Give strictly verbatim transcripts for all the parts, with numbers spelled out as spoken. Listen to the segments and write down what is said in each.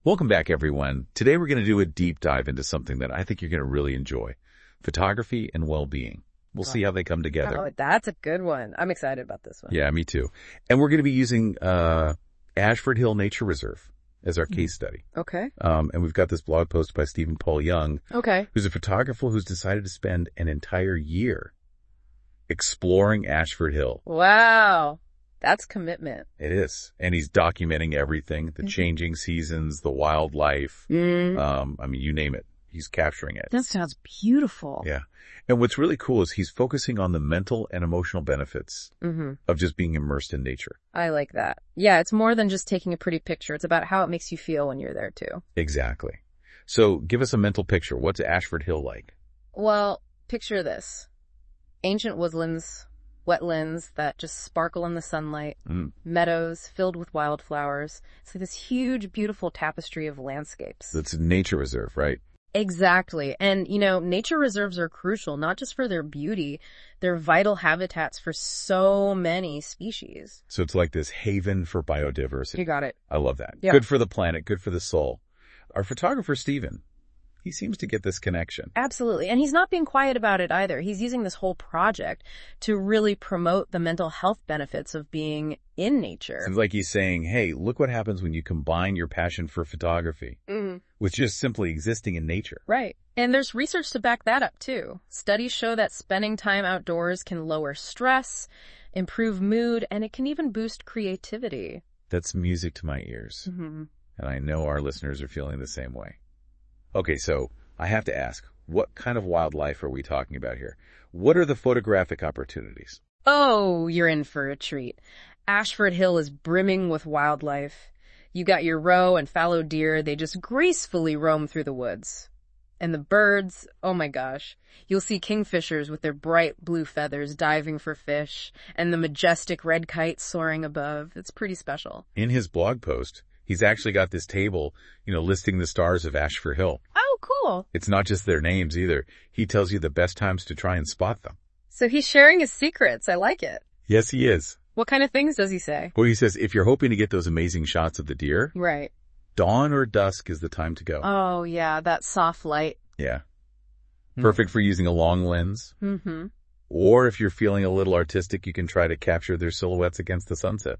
Welcome back, everyone. Today we're going to do a deep dive into something that I think you're going to really enjoy. Photography and well-being. We'll see how they come together. Oh, that's a good one. I'm excited about this one. Yeah, me too. And we're going to be using uh Ashford Hill Nature Reserve as our case study. Okay. Um, and we've got this blog post by Stephen Paul Young, Okay. who's a photographer who's decided to spend an entire year exploring Ashford Hill. Wow. That's commitment. It is. And he's documenting everything, the changing seasons, the wildlife. Mm. Um, I mean, you name it. He's capturing it. That sounds beautiful. Yeah. And what's really cool is he's focusing on the mental and emotional benefits Mm-hmm. of just being immersed in nature. I like that. Yeah, it's more than just taking a pretty picture. It's about how it makes you feel when you're there, too. Exactly. So give us a mental picture. What's Ashford Hill like? Well, picture this. Ancient woodlands, wetlands that just sparkle in the sunlight, Mm. meadows filled with wildflowers. It's like this huge, beautiful tapestry of landscapes. It's a nature reserve, right? Exactly. And, you know, nature reserves are crucial, not just for their beauty, they're vital habitats for so many species. So it's like this haven for biodiversity. You got it. I love that. Yeah. Good for the planet, good for the soul. Our photographer, Stephen, he seems to get this connection. Absolutely. And he's not being quiet about it either. He's using this whole project to really promote the mental health benefits of being in nature. Seems like he's saying, hey, look what happens when you combine your passion for photography Mm-hmm. with just simply existing in nature. Right. And there's research to back that up, too. Studies show that spending time outdoors can lower stress, improve mood, and it can even boost creativity. That's music to my ears. Mm-hmm. And I know our listeners are feeling the same way. Okay, so I have to ask, what kind of wildlife are we talking about here? What are the photographic opportunities? Oh, you're in for a treat. Ashford Hill is brimming with wildlife. You got your roe and fallow deer. They just gracefully roam through the woods. And the birds, oh my gosh. You'll see kingfishers with their bright blue feathers diving for fish, and the majestic red kites soaring above. It's pretty special. In his blog post, he's actually got this table, you know, listing the stars of Ashford Hill. Oh, cool. It's not just their names either. He tells you the best times to try and spot them. So he's sharing his secrets. I like it. Yes, he is. What kind of things does he say? Well, he says, if you're hoping to get those amazing shots of the deer, Right. dawn or dusk is the time to go. Oh, yeah, that soft light. Yeah. Perfect for using a long lens. Mm-hmm. Or if you're feeling a little artistic, you can try to capture their silhouettes against the sunset.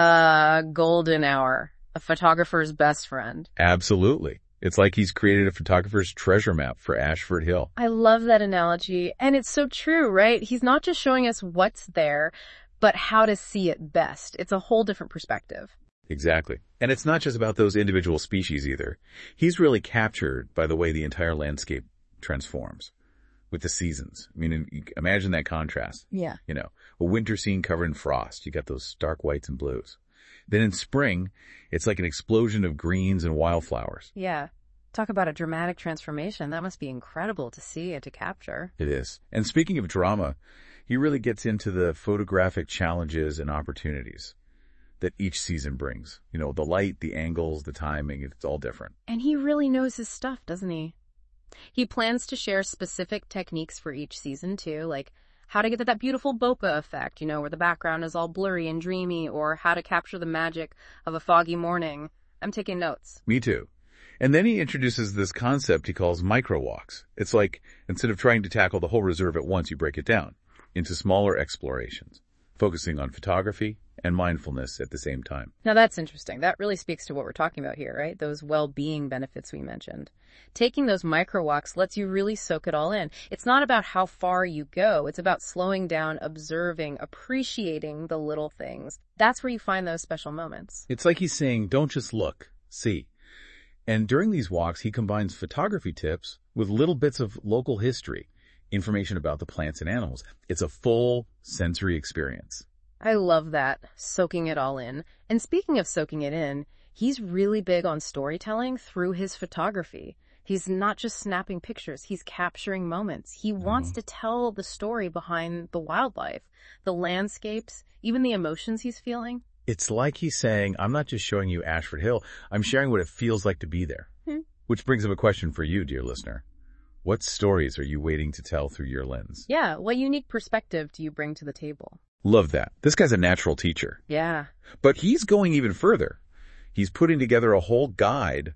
Uh, golden hour. A photographer's best friend. Absolutely. It's like he's created a photographer's treasure map for Ashford Hill. I love that analogy. And it's so true, right? He's not just showing us what's there, but how to see it best. It's a whole different perspective. Exactly. And it's not just about those individual species either. He's really captured by the way the entire landscape transforms with the seasons. I mean, you imagine that contrast. Yeah. You know, a winter scene covered in frost. You got those stark whites and blues. Then in spring, it's like an explosion of greens and wildflowers. Yeah. Talk about a dramatic transformation. That must be incredible to see and to capture. It is. And speaking of drama, he really gets into the photographic challenges and opportunities that each season brings. You know, the light, the angles, the timing, it's all different. And he really knows his stuff, doesn't he? He plans to share specific techniques for each season, too, like how to get that beautiful bokeh effect, you know, where the background is all blurry and dreamy, or how to capture the magic of a foggy morning. I'm taking notes. Me too. And then he introduces this concept he calls micro walks. It's like, instead of trying to tackle the whole reserve at once, you break it down into smaller explorations, focusing on photography and mindfulness at the same time. Now that's interesting. That really speaks to what we're talking about here, right? Those well-being benefits we mentioned. Taking those micro walks lets you really soak it all in. It's not about how far you go. It's about slowing down, observing, appreciating the little things. That's where you find those special moments. It's like he's saying, don't just look, see. And during these walks, he combines photography tips with little bits of local history, information about the plants and animals. It's a full sensory experience. I love that, soaking it all in. And speaking of soaking it in, he's really big on storytelling through his photography. He's not just snapping pictures, he's capturing moments. He wants Mhm. to tell the story behind the wildlife, the landscapes, even the emotions he's feeling. It's like he's saying, I'm not just showing you Ashford Hill, I'm sharing what it feels like to be there. Hmm. Which brings up a question for you, dear listener. What stories are you waiting to tell through your lens? Yeah, what unique perspective do you bring to the table? Love that. This guy's a natural teacher. Yeah. But he's going even further. He's putting together a whole guide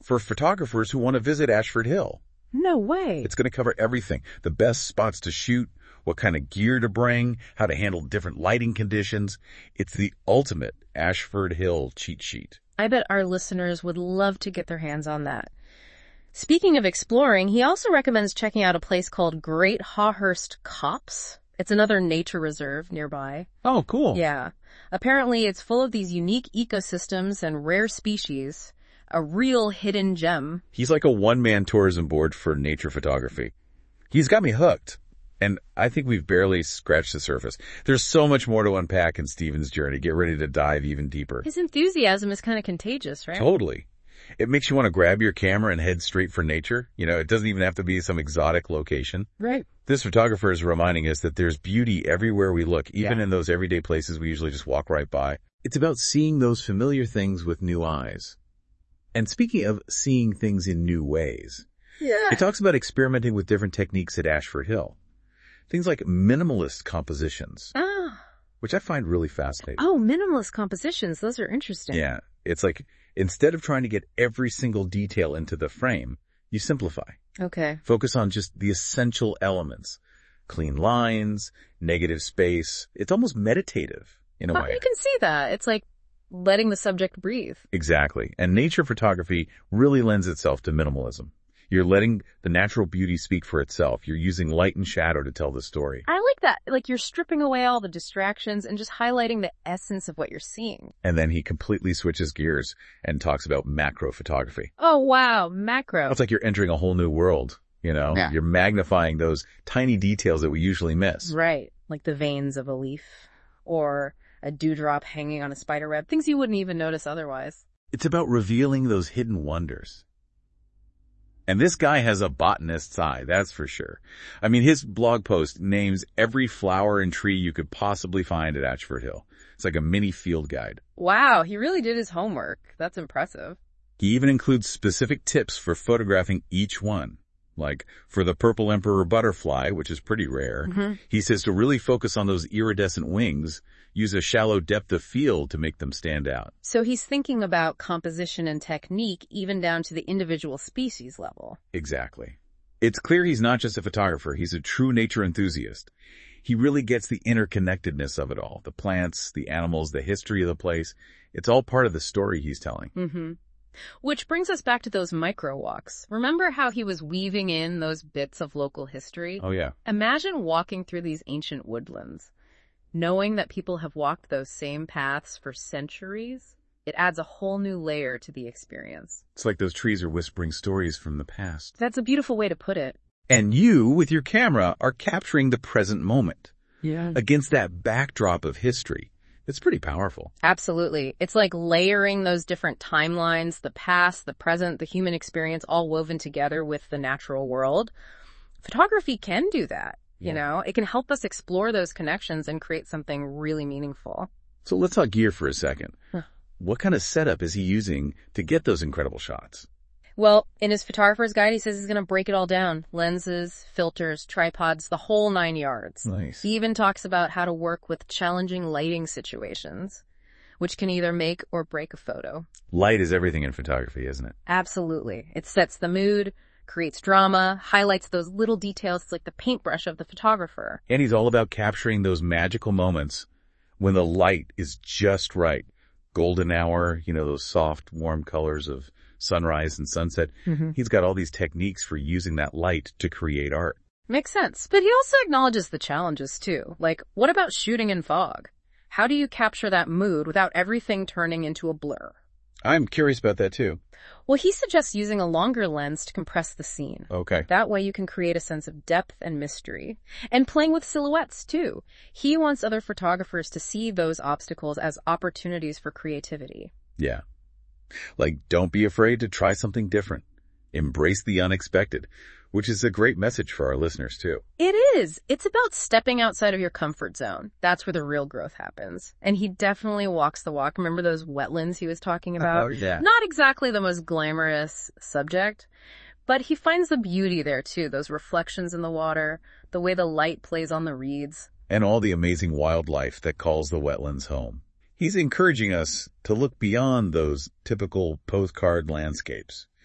for photographers who want to visit Ashford Hill. No way. It's going to cover everything. The best spots to shoot, what kind of gear to bring, how to handle different lighting conditions. It's the ultimate Ashford Hill cheat sheet. I bet our listeners would love to get their hands on that. Speaking of exploring, he also recommends checking out a place called Great Hawhurst Copse. It's another nature reserve nearby. Oh, cool. Yeah. Apparently it's full of these unique ecosystems and rare species. A real hidden gem. He's like a one-man tourism board for nature photography. He's got me hooked. And I think we've barely scratched the surface. There's so much more to unpack in Stephen's journey. Get ready to dive even deeper. His enthusiasm is kind of contagious, right? Totally. It makes you want to grab your camera and head straight for nature. You know, it doesn't even have to be some exotic location. Right. This photographer is reminding us that there's beauty everywhere we look, even Yeah. in those everyday places we usually just walk right by. It's about seeing those familiar things with new eyes. And speaking of seeing things in new ways, Yeah. it talks about experimenting with different techniques at Ashford Hill. Things like minimalist compositions, Ah. which I find really fascinating. Oh, minimalist compositions. Those are interesting. Yeah. It's like, instead of trying to get every single detail into the frame, you simplify. Okay. Focus on just the essential elements. Clean lines, negative space. It's almost meditative in a Oh, way. you can see that. It's like letting the subject breathe. Exactly. And nature photography really lends itself to minimalism. You're letting the natural beauty speak for itself. You're using light and shadow to tell the story. I like that. Like you're stripping away all the distractions and just highlighting the essence of what you're seeing. And then he completely switches gears and talks about macro photography. Oh, wow. Macro. It's like you're entering a whole new world, you know? Yeah. You're magnifying those tiny details that we usually miss. Right. Like the veins of a leaf or a dewdrop hanging on a spider web. Things you wouldn't even notice otherwise. It's about revealing those hidden wonders. And this guy has a botanist's eye, that's for sure. I mean, his blog post names every flower and tree you could possibly find at Ashford Hill. It's like a mini field guide. Wow. He really did his homework. That's impressive. He even includes specific tips for photographing each one. Like for the purple emperor butterfly, which is pretty rare, Mm-hmm. he says to really focus on those iridescent wings, use a shallow depth of field to make them stand out. So he's thinking about composition and technique even down to the individual species level. Exactly. It's clear he's not just a photographer, he's a true nature enthusiast. He really gets the interconnectedness of it all. The plants, the animals, the history of the place. It's all part of the story he's telling. Mm-hmm. Which brings us back to those micro walks. Remember how he was weaving in those bits of local history? Oh yeah. Imagine walking through these ancient woodlands, knowing that people have walked those same paths for centuries. It adds a whole new layer to the experience. It's like those trees are whispering stories from the past. That's a beautiful way to put it. And you, with your camera, are capturing the present moment Yeah. against that backdrop of history. It's pretty powerful. Absolutely. It's like layering those different timelines, the past, the present, the human experience, all woven together with the natural world. Photography can do that. You Yeah. know, it can help us explore those connections and create something really meaningful. So let's talk gear for a second. Huh. What kind of setup is he using to get those incredible shots? Well, in his photographer's guide, he says he's going to break it all down. Lenses, filters, tripods, the whole nine yards. Nice. He even talks about how to work with challenging lighting situations, which can either make or break a photo. Light is everything in photography, isn't it? Absolutely. It sets the mood, creates drama, highlights those little details. It's like the paintbrush of the photographer. And he's all about capturing those magical moments when the light is just right. Golden hour, you know, those soft, warm colors of sunrise and sunset. Mm-hmm. He's got all these techniques for using that light to create art. Makes sense. But he also acknowledges the challenges too. Like, what about shooting in fog? How do you capture that mood without everything turning into a blur? I'm curious about that too. Well, he suggests using a longer lens to compress the scene. Okay. That way you can create a sense of depth and mystery. And playing with silhouettes too. He wants other photographers to see those obstacles as opportunities for creativity. Yeah. Like, don't be afraid to try something different. Embrace the unexpected, which is a great message for our listeners too. It is. It's about stepping outside of your comfort zone. That's where the real growth happens. And he definitely walks the walk. Remember those wetlands he was talking about? Oh, yeah. Not exactly the most glamorous subject, but he finds the beauty there too. Those reflections in the water, the way the light plays on the reeds. And all the amazing wildlife that calls the wetlands home. He's encouraging us to look beyond those typical postcard landscapes.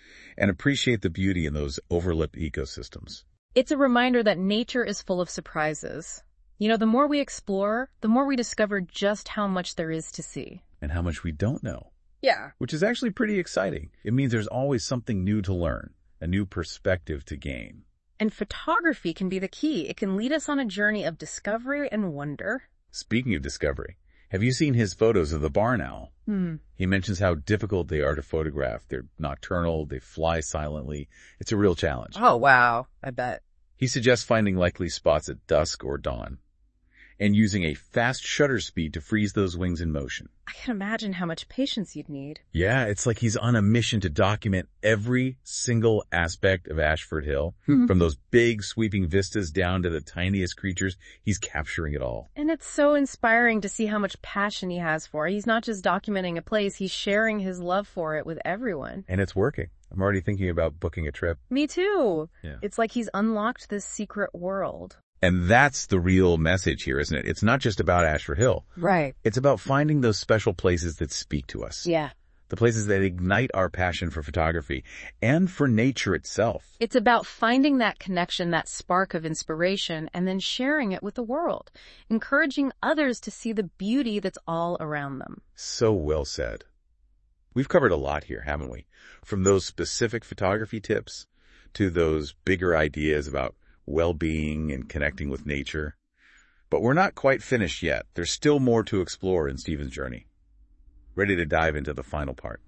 and appreciate the beauty in those overlooked ecosystems. It's a reminder that nature is full of surprises. You know, the more we explore, the more we discover just how much there is to see. And how much we don't know. Yeah. Which is actually pretty exciting. It means there's always something new to learn, a new perspective to gain. And photography can be the key. It can lead us on a journey of discovery and wonder. Speaking of discovery, have you seen his photos of the barn owl? Hmm. He mentions how difficult they are to photograph. They're nocturnal, they fly silently. It's a real challenge. Oh, wow. I bet. He suggests finding likely spots at dusk or dawn, and using a fast shutter speed to freeze those wings in motion. I can imagine how much patience you'd need. Yeah, it's like he's on a mission to document every single aspect of Ashford Hill, Hmm. from those big sweeping vistas down to the tiniest creatures. He's capturing it all. And it's so inspiring to see how much passion he has for it. He's not just documenting a place, he's sharing his love for it with everyone. And it's working. I'm already thinking about booking a trip. Me too. Yeah. It's like he's unlocked this secret world. And that's the real message here, isn't it? It's not just about Ashford Hill. Right. It's about finding those special places that speak to us. Yeah. The places that ignite our passion for photography and for nature itself. It's about finding that connection, that spark of inspiration, and then sharing it with the world, encouraging others to see the beauty that's all around them. So well said. We've covered a lot here, haven't we? From those specific photography tips to those bigger ideas about well-being and connecting with nature. But we're not quite finished yet. There's still more to explore in Stephen's journey. Ready to dive into the final part.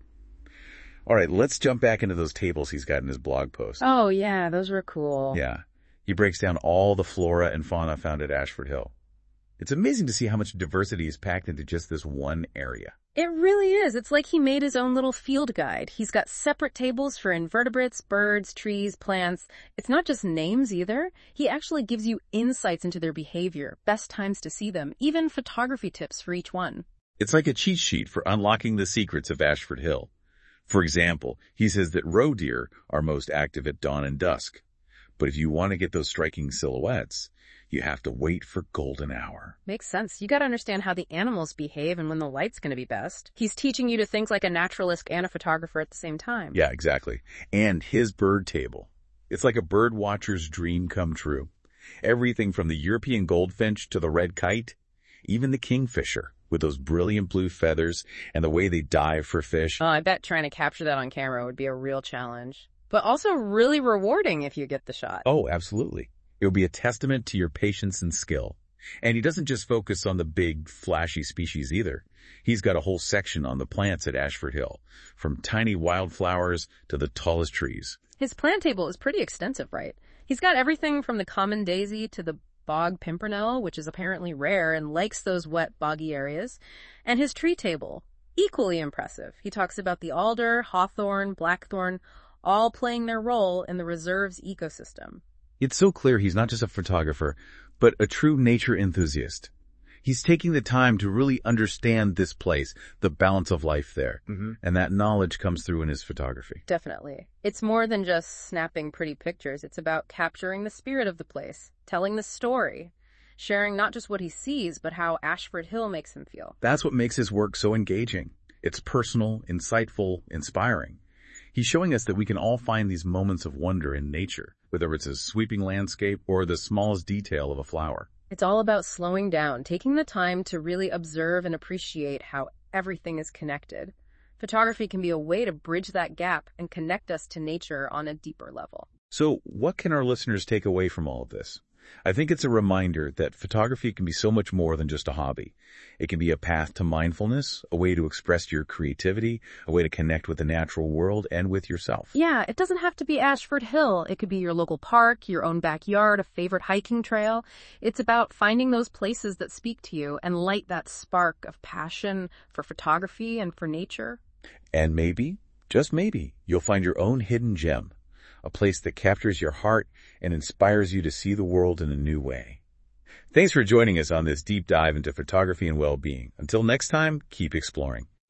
All right, let's jump back into those tables he's got in his blog post. Oh, yeah, those were cool. Yeah. He breaks down all the flora and fauna found at Ashford Hill. It's amazing to see how much diversity is packed into just this one area. It really is. It's like he made his own little field guide. He's got separate tables for invertebrates, birds, trees, plants. It's not just names either. He actually gives you insights into their behavior, best times to see them, even photography tips for each one. It's like a cheat sheet for unlocking the secrets of Ashford Hill. For example, he says that roe deer are most active at dawn and dusk. But if you want to get those striking silhouettes, you have to wait for golden hour. Makes sense. You got to understand how the animals behave and when the light's going to be best. He's teaching you to think like a naturalist and a photographer at the same time. Yeah, exactly. And his bird table. It's like a bird watcher's dream come true. Everything from the European goldfinch to the red kite, even the kingfisher with those brilliant blue feathers and the way they dive for fish. Oh, I bet trying to capture that on camera would be a real challenge. But also really rewarding if you get the shot. Oh, absolutely. It will be a testament to your patience and skill. And he doesn't just focus on the big, flashy species either. He's got a whole section on the plants at Ashford Hill, from tiny wildflowers to the tallest trees. His plant table is pretty extensive, right? He's got everything from the common daisy to the bog pimpernel, which is apparently rare and likes those wet, boggy areas. And his tree table, equally impressive. He talks about the alder, hawthorn, blackthorn, all playing their role in the reserve's ecosystem. It's so clear he's not just a photographer, but a true nature enthusiast. He's taking the time to really understand this place, the balance of life there. Mm-hmm. And that knowledge comes through in his photography. Definitely. It's more than just snapping pretty pictures. It's about capturing the spirit of the place, telling the story, sharing not just what he sees, but how Ashford Hill makes him feel. That's what makes his work so engaging. It's personal, insightful, inspiring. He's showing us that we can all find these moments of wonder in nature, whether it's a sweeping landscape or the smallest detail of a flower. It's all about slowing down, taking the time to really observe and appreciate how everything is connected. Photography can be a way to bridge that gap and connect us to nature on a deeper level. So what can our listeners take away from all of this? I think it's a reminder that photography can be so much more than just a hobby. It can be a path to mindfulness, a way to express your creativity, a way to connect with the natural world and with yourself. Yeah, it doesn't have to be Ashford Hill. It could be your local park, your own backyard, a favorite hiking trail. It's about finding those places that speak to you and light that spark of passion for photography and for nature. And maybe, just maybe, you'll find your own hidden gem. A place that captures your heart and inspires you to see the world in a new way. Thanks for joining us on this deep dive into photography and well-being. Until next time, keep exploring.